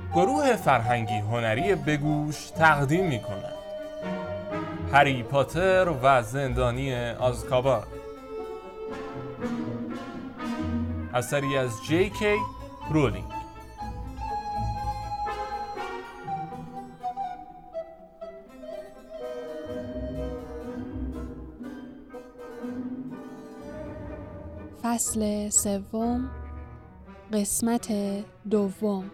گروه فرهنگی هنری بگوش تقدیم می‌کند هری پاتر و زندانی آزکابان، اثری از جی.کی. رولینگ. فصل سوم، قسمت دوم.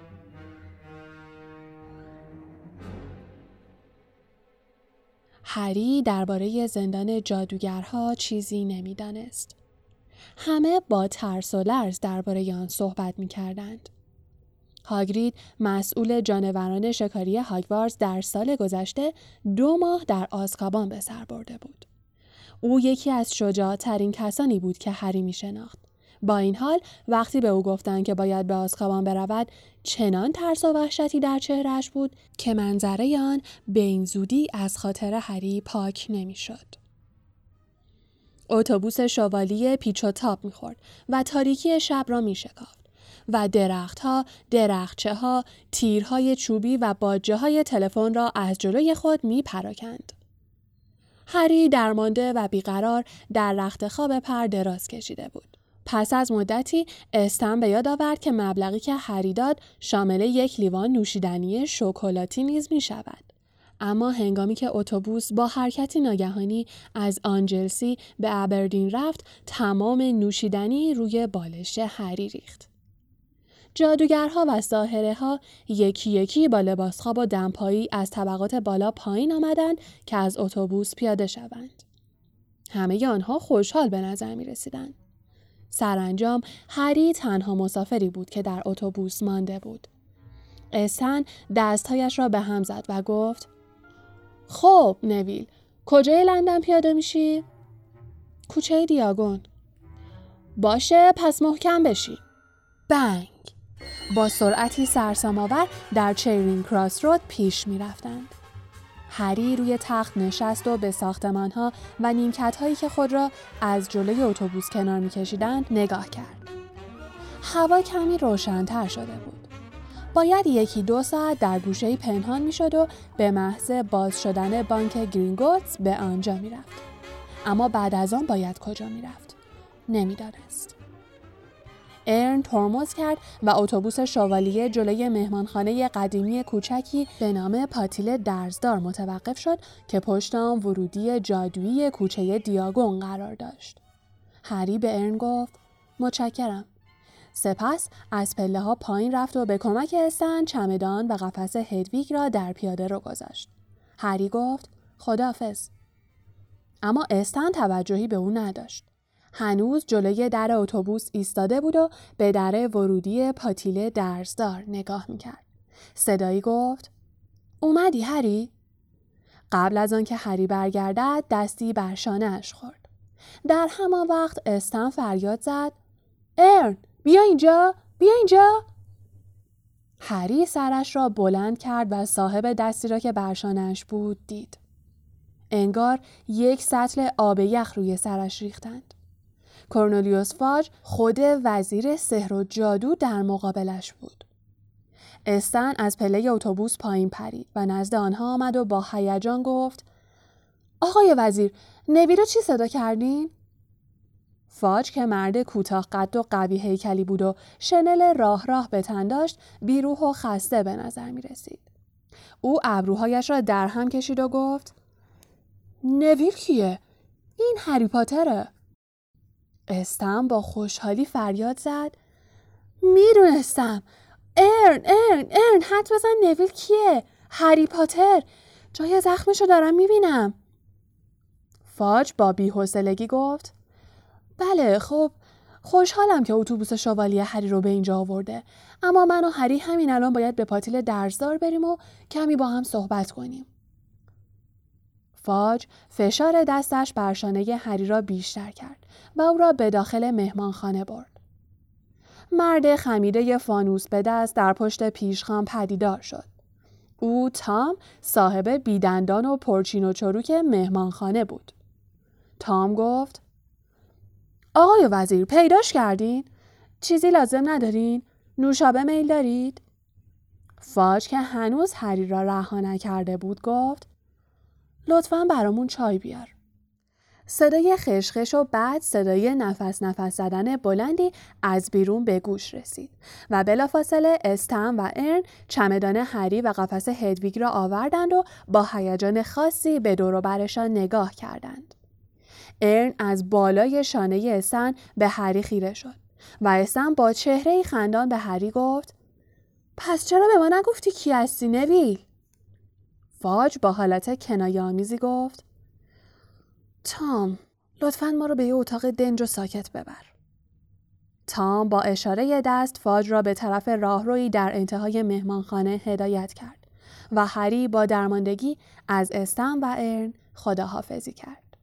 هری درباره زندان جادوگرها چیزی نمی‌دانست. همه با ترس و لرز درباره آن صحبت می‌کردند. هاگرید، مسئول جانوران شکاری هاگوارتس، در سال گذشته 2 ماه در آزکابان به سر برده بود. او یکی از شجاع‌ترین کسانی بود که هری می‌شناخت. با این حال وقتی به او گفتند که باید به آزکابان برود، چنان ترس و وحشتی در چهرهش بود که منظره آن به این زودی از خاطر هری پاک نمی‌شد. اتوبوس شوالیه پیچ و تاب می‌خورد و تاریکی شب را می‌شکافت و درخت‌ها، درختچه‌ها، تیرهای چوبی و باجه‌های تلفن را از جلوی خود می‌پراکند. هری درمانده و بیقرار در رخت خواب پر دراز کشیده بود. پس از مدتی استن به یاد آورد که مبلغی که هری داد شامل 1 لیوان نوشیدنی شکلاتی نیز می شود. اما هنگامی که اتوبوس با حرکتی ناگهانی از آنجلسی به ابردین رفت، تمام نوشیدنی روی بالش هری ریخت. جادوگرها و ساحره‌ها یکی یکی با لباس خواب و دمپایی از طبقات بالا پایین آمدند که از اتوبوس پیاده شوند. همه آنها خوشحال به نظر می رسیدند. سرانجام هری تنها مسافری بود که در اتوبوس مانده بود. استن دستهایش را به هم زد و گفت: خب نویل، کجای لندن پیاده میشی؟ کوچه دیاگون. باشه، پس محکم بشی. بنگ! با سرعتی سرسام‌آور در چرینگ کراس رود پیش می رفتند. هری روی تخت نشست و به ساختمان‌ها و نیمکت‌هایی که خود را از جلوی اتوبوس کنار می‌کشیدند نگاه کرد. هوا کمی روشن‌تر شده بود. باید 1-2 ساعت در گوشه‌ای پنهان می‌شد و به محض باز شدن بانک گرینگوتس به آنجا می‌رفت. اما بعد از آن باید کجا می‌رفت؟ نمی‌دانست. ارن ترمز کرد و اتوبوس شوالیه جلوی مهمانخانه قدیمی کوچکی به نام پاتیل درزدار متوقف شد که پشت آن ورودی جادویی کوچه دیاگون قرار داشت. هری به ارن گفت: متشکرم. سپس از پله‌ها پایین رفت و به کمک استن چمدان و قفس هدویگ را در پیاده رو گذاشت. هری گفت: خداحافظ. اما استن توجهی به او نداشت. هنوز جلوی در اتوبوس ایستاده بود و به در ورودی پاتیل درزدار نگاه میکرد. صدایی گفت: اومدی هری؟ قبل از آن که هری برگردد دستی بر شانه‌اش خورد. در همان وقت استن فریاد زد: ارن، بیا اینجا! بیا اینجا! هری سرش را بلند کرد و صاحب دستی را که بر شانه‌اش بود دید. انگار 1 سطل آب یخ روی سرش ریختند. کورنلیوس فاج، خود وزیر سحر و جادو، در مقابلش بود. استن از پله اتوبوس پایین پرید و نزد آنها آمد و با هیجان گفت: آقای وزیر، نویل رو چی صدا کردین؟ فاج که مرد کوتاه قد و قوی هیکلی بود و شنل راه به تن داشت، بیروح و خسته به نظر می رسید. او ابروهایش را در هم کشید و گفت: نویل کیه؟ این هری پاتره. استن با خوشحالی فریاد زد: میدونستم! ارن حد بزن، نویل کیه؟ هری پاتر! جای زخمشو دارم میبینم. فاج با بی‌حوصلگی گفت: بله، خب خوشحالم که اتوبوس شوالیه هری رو به اینجا آورده، اما من و هری همین الان باید به پاتیل درزدار بریم و کمی با هم صحبت کنیم. فاج فشار دستش بر شانه هری را بیشتر کرد و او را به داخل مهمانخانه برد. مرد خمیده فانوس به دست در پشت پیشخوان پدیدار شد. او تام، صاحب بیدندان و پرچین و چروک مهمانخانه بود. تام گفت: آقای وزیر، پیداش کردین؟ چیزی لازم ندارین؟ نوشابه میل دارید؟ فاج که هنوز هری را رها نکرده بود گفت لطفاً برامون چای بیار. صدای خشخش و بعد صدای نفس زدن بلندی از بیرون به گوش رسید و بلافاصله استن و ارن چمدان هری و قفس هدویگ را آوردند و با هیجان خاصی به دور و برشان نگاه کردند. ارن از بالای شانه استن به هری خیره شد و استن با چهره‌ای خندان به هری گفت پس چرا به ما نگفتی کی هستی نویل؟ فاج با حالت کنایه‌آمیزی گفت تام، لطفاً ما رو به یه اتاق دنج و ساکت ببر. تام با اشاره دست فاج را به طرف راهرویی در انتهای مهمانخانه هدایت کرد و هری با درماندگی از استن و ارن خداحافظی کرد.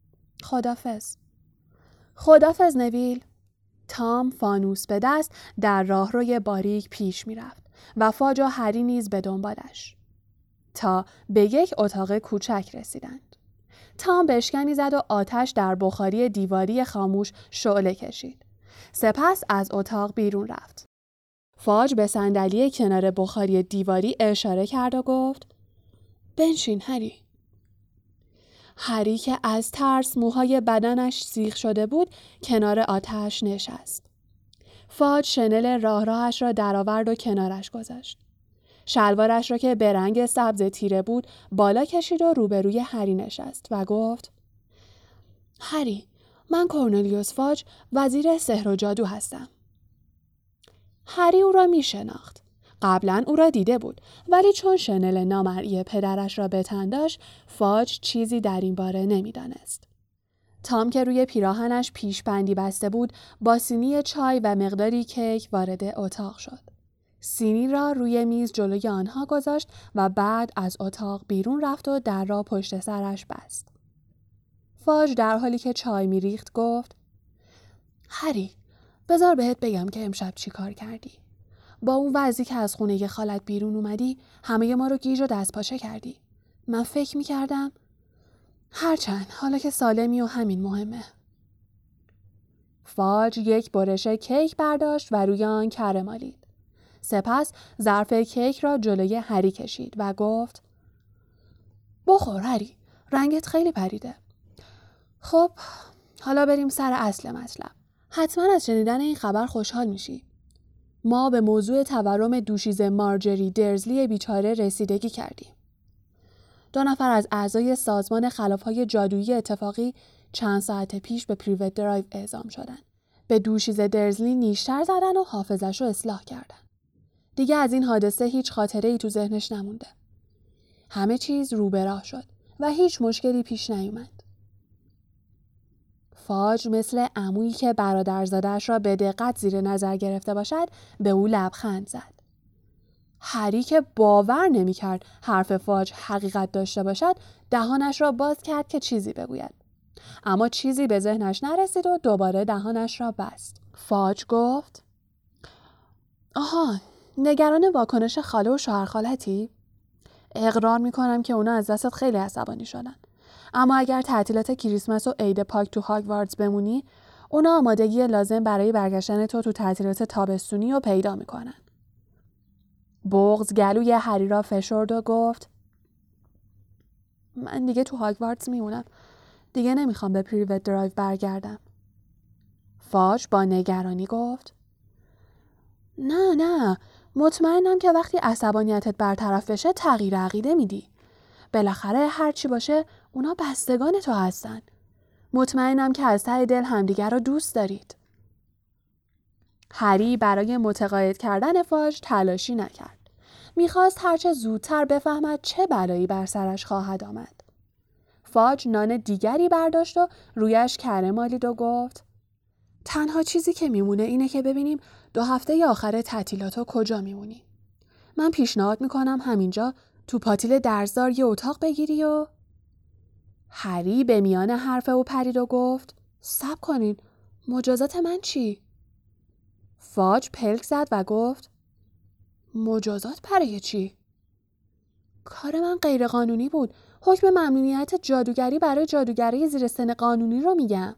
خداحافظ نویل. تام فانوس به دست در راهروی باریک پیش می رفت و فاج و هری نیز به دنبالش تا به یک اتاق کوچک رسیدند. تام بشکنی زد و آتش در بخاری دیواری خاموش شعله کشید. سپس از اتاق بیرون رفت. فاج به صندلی کنار بخاری دیواری اشاره کرد و گفت بنشین هری. هری که از ترس موهای بدنش سیخ شده بود کنار آتش نشست. فاج شنل راهش را درآورد و کنارش گذاشت. شلوارش را که به رنگ سبز تیره بود بالا کشید و روبروی هری نشست و گفت هری، من کورنلیوس فاج وزیر سحر و جادو هستم. هری او را می شناخت. قبلا او را دیده بود ولی چون شنل نامرئی پدرش را به تن داشت فاج چیزی در این باره نمی دانست. تام که روی پیراهنش پیش بندی بسته بود با سینی چای و مقداری کیک وارد اتاق شد. سینی را روی میز جلوی آنها گذاشت و بعد از اتاق بیرون رفت و در را پشت سرش بست. فاج در حالی که چای میریخت گفت هری، بذار بهت بگم که امشب چی کار کردی. با اون وضعی که از خونه خالت بیرون اومدی همه ما رو گیج و دست پاچه کردی. من فکر میکردم هرچند حالا که سالمی و همین مهمه. فاج یک برش کیک برداشت و روی آن کره مالید. سپس ظرف کیک را جلوی هری کشید و گفت بخور هری، رنگت خیلی پریده. خب حالا بریم سر اصل مطلب. حتما از شنیدن این خبر خوشحال میشی. ما به موضوع تورم دوشیزه مارجری درزلی بیچاره رسیدگی کردیم. 2 نفر از اعضای سازمان خلافهای جادویی اتفاقی چند ساعت پیش به پریوت درایو اعزام شدن. به دوشیزه درزلی نیشتر زدن و حافظش رو اصلاح کردن. دیگه از این حادثه هیچ خاطره‌ای تو ذهنش نمونده. همه چیز رو به راه شد و هیچ مشکلی پیش نیومد. فاج مثل عمویی که برادرزاده‌اش را به دقت زیر نظر گرفته باشد به او لبخند زد. هری که باور نمی‌کرد حرف فاج حقیقت داشته باشد دهانش را باز کرد که چیزی بگوید. اما چیزی به ذهنش نرسید و دوباره دهانش را بست. فاج گفت آها، نگران واکنش خاله و شوهر خالتی؟ اقرار میکنم که اونا از دستت خیلی عصبانی شدن. اما اگر تعطیلات کریسمس و عید پاک تو هاگوارتس بمونی، اونا آمادگی لازم برای برگشتن تو تعطیلات تابستونی رو پیدا میکنن. بغض گلوی هری را فشرد و گفت من دیگه تو هاگوارتس میمونم. دیگه نمیخوام به پریوت درایو برگردم. فاج با نگرانی گفت نه، مطمئنم که وقتی عصبانیتت برطرف بشه تغییر عقیده میدی. بالاخره هر چی باشه اونا بستگان تو هستن. مطمئنم که از ته دل همدیگر رو دوست دارید. هری برای متقاعد کردن فاج تلاشی نکرد. میخواست هرچه زودتر بفهمد چه بلایی بر سرش خواهد آمد. فاج نان دیگری برداشت و رویش کره مالید و گفت تنها چیزی که میمونه اینه که ببینیم 2 هفته آخر تعطیلاتو کجا میمونی. من پیشنهاد میکنم همینجا تو پاتیل درزدار یه اتاق بگیری و... هری به میان حرف او پرید و گفت صبر کنین، مجازات من چی؟ فاج پلک زد و گفت مجازات برای چی؟ کار من غیر قانونی بود. حکم ممنوعیت جادوگری برای جادوگرای زیر سن قانونی رو میگم.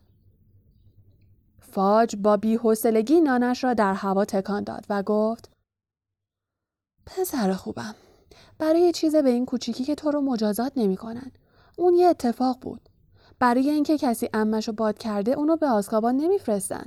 فاج با بی‌حوصلگی نانش را در هوا تکان داد و گفت پسر خوبم، برای یه چیز به این کوچیکی که تو رو مجازات نمی کنن. اون یه اتفاق بود. برای اینکه کسی عمه‌شو باد کرده اونو به آزکابان نمیفرستن.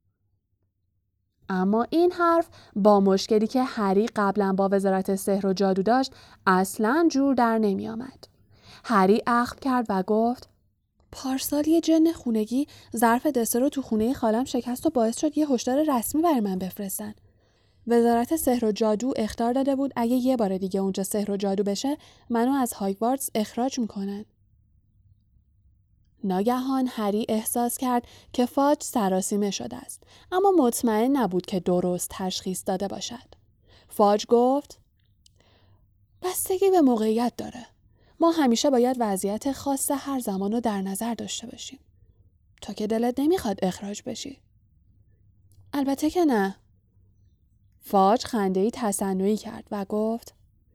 اما این حرف با مشکلی که هری قبلا با وزارت سحر و جادو داشت اصلاً جور در نمی آمد. هری اخم کرد و گفت پارسال یه جن خونگی ظرف دسر رو تو خونه خالم شکست و باعث شد یه هشدار رسمی برای من بفرستن. وزارت سحر و جادو اخطار داده بود اگه یه بار دیگه اونجا سحر و جادو بشه منو از هاگوارتس اخراج میکنن. ناگهان هری احساس کرد که فاج سراسیمه شده است، اما مطمئن نبود که درست تشخیص داده باشد. فاج گفت بستگی به موقعیت داره. ما همیشه باید وضعیت خاص هر زمان رو در نظر داشته باشیم. تا که دلت نمیخواد اخراج بشی. البته که نه. فاج خنده‌ای تصنعی کرد و گفت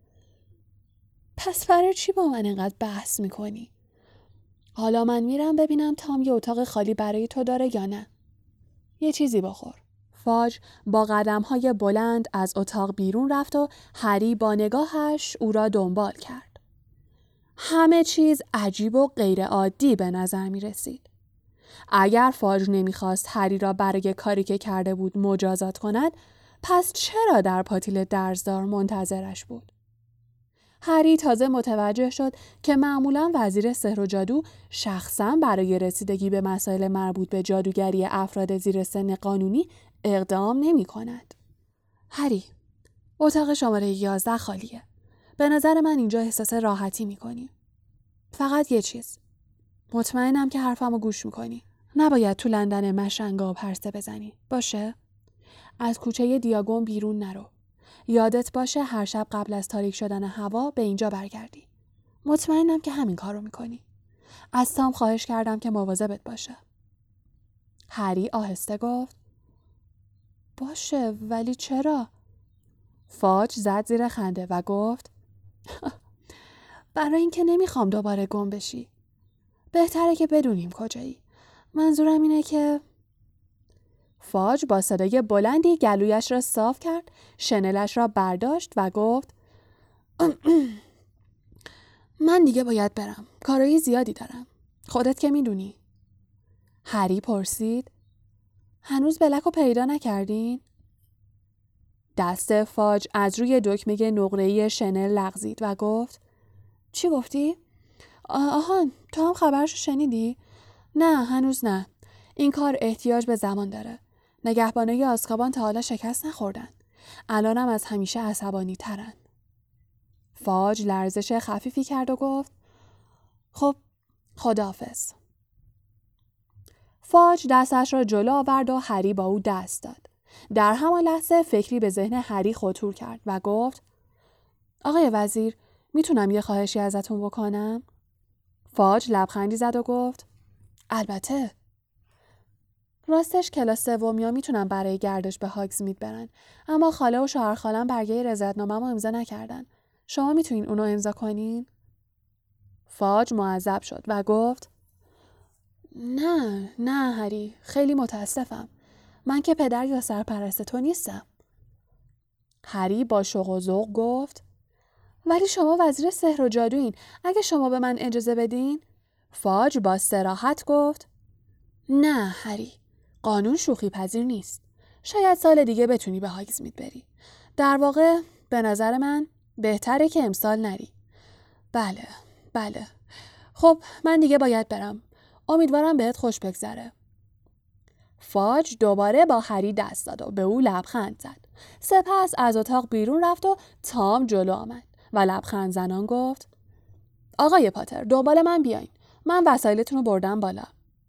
پس برای چی با من اینقدر بحث میکنی؟ حالا من میرم ببینم تام یه اتاق خالی برای تو داره یا نه. یه چیزی بخور. فاج با قدم‌های بلند از اتاق بیرون رفت و هری با نگاهش او را دنبال کرد. همه چیز عجیب و غیر عادی به نظر می رسید. اگر فاج نمیخواست هری را برای کاری که کرده بود مجازات کند، پس چرا در پاتیل درزدار منتظرش بود؟ هری تازه متوجه شد که معمولاً وزیر سحر و جادو شخصاً برای رسیدگی به مسائل مربوط به جادوگری افراد زیر سن قانونی اقدام نمی کند. هری، اتاق شماره 11 خالیه. به نظر من اینجا احساس راحتی می کنی. فقط یه چیز. مطمئنم که حرفمو گوش می کنی. نباید تو لندن مشنگا و پرسه بزنی. باشه؟ از کوچه دیاگون بیرون نرو. یادت باشه هر شب قبل از تاریک شدن هوا به اینجا برگردی. مطمئنم که همین کارو میکنی. از تام خواهش کردم که مواظبت باشه. هری آهسته گفت باشه، ولی چرا؟ فاج زد زیر خنده و گفت برای اینکه نمیخوام دوباره گم بشی. بهتره که بدونیم کجایی. منظورم اینه که فاج با صدای بلندی گلویش را صاف کرد، شنلش را برداشت و گفت من دیگه باید برم. کارایی زیادی دارم. خودت که میدونی. هری پرسید هنوز بلکو پیدا نکردین؟ دست فاج از روی دکمه نقره‌ای شنل لغزید و گفت چی گفتی؟ آهان، تو هم خبرشو شنیدی؟ نه، هنوز نه. این کار احتیاج به زمان داره. نگهبانای آزکابان تا حالا شکست نخوردن. الانم از همیشه عصبانی ترن. فاج لرزش خفیفی کرد و گفت خب خداحافظ. فاج دستش را جلو آورد و هری با او دست داد. در همان لحظه فکری به ذهن هری خطور کرد و گفت آقای وزیر، میتونم یه خواهشی ازتون بکنم؟ فاج لبخندی زد و گفت البته. راستش کلاس سومیا میتونم برای گردش به هاگزمید برن، اما خاله و شوهر خالم برگه رضایت‌نامه‌مو امضا نکردن. شما میتونین اونو امضا کنین؟ فاج معذب شد و گفت نه هری، خیلی متاسفم. من که پدر یا سرپرست تو نیستم. هری با شوق و ذوق گفت ولی شما وزیر سحر و جادوین. اگه شما به من اجازه بدین؟ فاج با صراحت گفت نه هری، قانون شوخی پذیر نیست. شاید سال دیگه بتونی به هاگزمید بری. در واقع به نظر من بهتره که امسال نری. بله. خب من دیگه باید برم. امیدوارم بهت خوش بگذره. فاج دوباره با هری دست داد و به او لبخند زد. سپس از اتاق بیرون رفت و تام جلو آمد و لبخند زنان گفت آقای پاتر، دنبال من بیاین. من وسایلتون رو بردم بالا.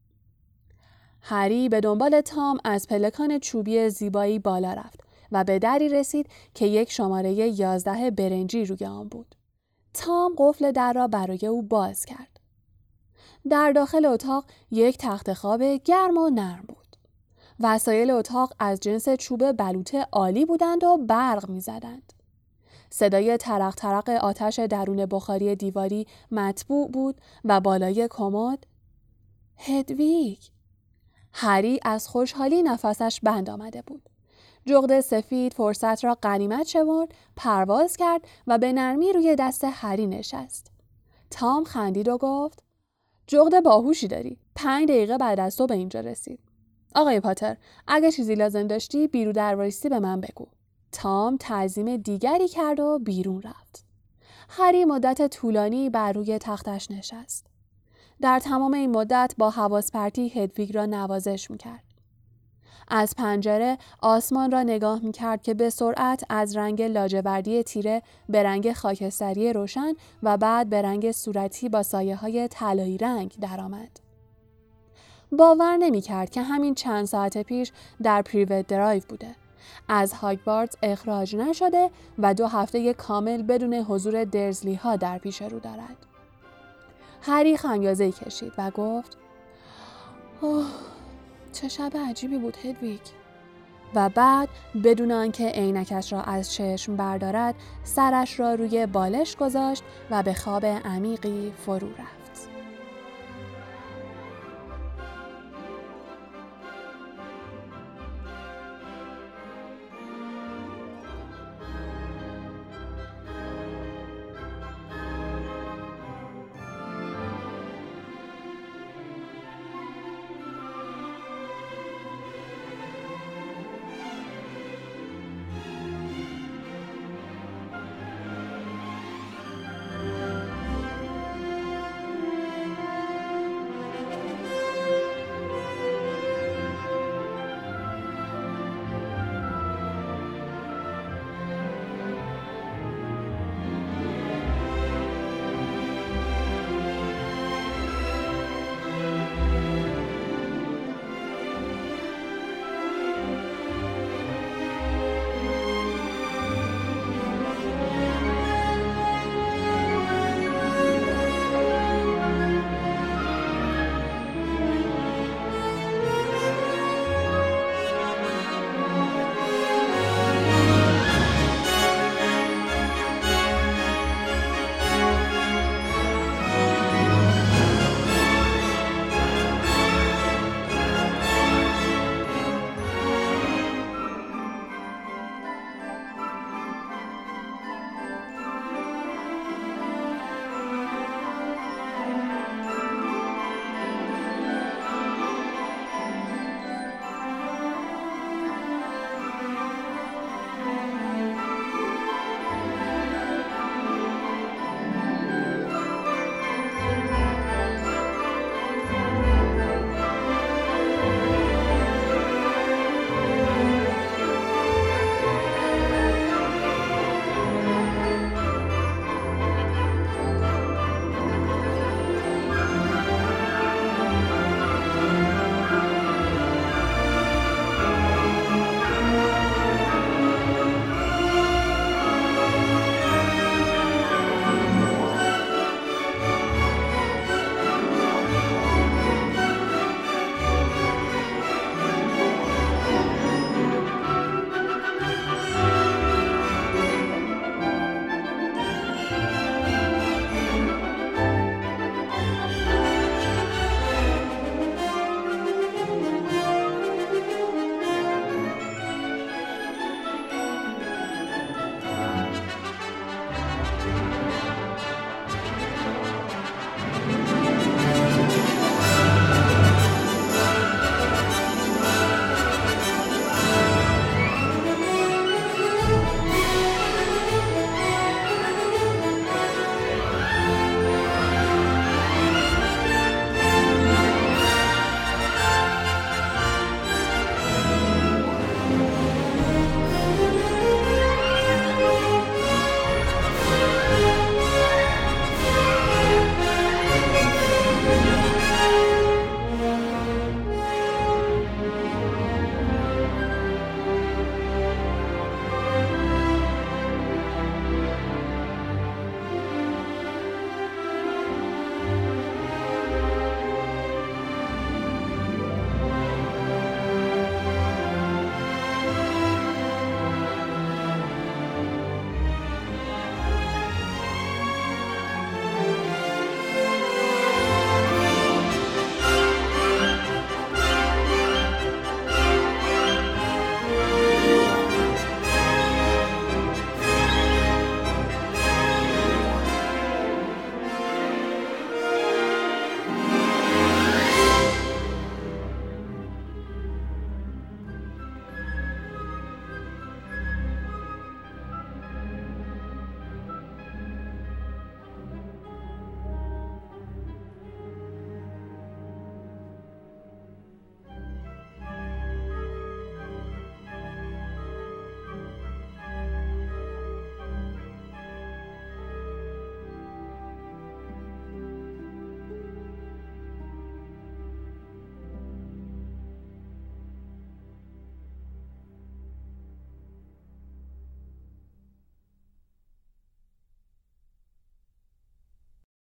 هری به دنبال تام از پلکان چوبی زیبایی بالا رفت و به دری رسید که یک شماره 11 برنجی روی آن بود. تام قفل در را برای او باز کرد. در داخل اتاق یک تخت خواب گرم و نرم بود. وسایل اتاق از جنس چوب بلوط عالی بودند و برق می زدند. صدای ترق ترق آتش درون بخاری دیواری مطبوع بود و بالای کمد هدویگ. هری از خوشحالی نفسش بند آمده بود. جغد سفید فرصت را غنیمت شمرد، پرواز کرد و به نرمی روی دست هری نشست. تام خندید و گفت: جغد باهوشی داری. 5 دقیقه بعد از تو به اینجا رسید. آقای پاتر، اگه چیزی لازم داشتی بیرون دروایستی به من بگو. تام تعظیم دیگری کرد و بیرون رفت. هری مدت طولانی بر روی تختش نشست. در تمام این مدت با حواس پرتی هدویگ را نوازش می‌کرد. از پنجره آسمان را نگاه می‌کرد که به سرعت از رنگ لاجوردی تیره به رنگ خاکستری روشن و بعد به رنگ صورتی با سایه‌های طلایی رنگ درآمد. باور نمی‌کرد که همین چند ساعت پیش در پریوت درایو بوده. از هاگوارتس اخراج نشده و 2 هفته کامل بدون حضور درزلی ها در پیش رو دارد. هری خمیازه‌ای کشید و گفت: اوه، چه شب عجیبی بود هدویگ. و بعد بدون آنکه عینکش را از چشم بردارد سرش را روی بالش گذاشت و به خواب عمیقی فرو رفت.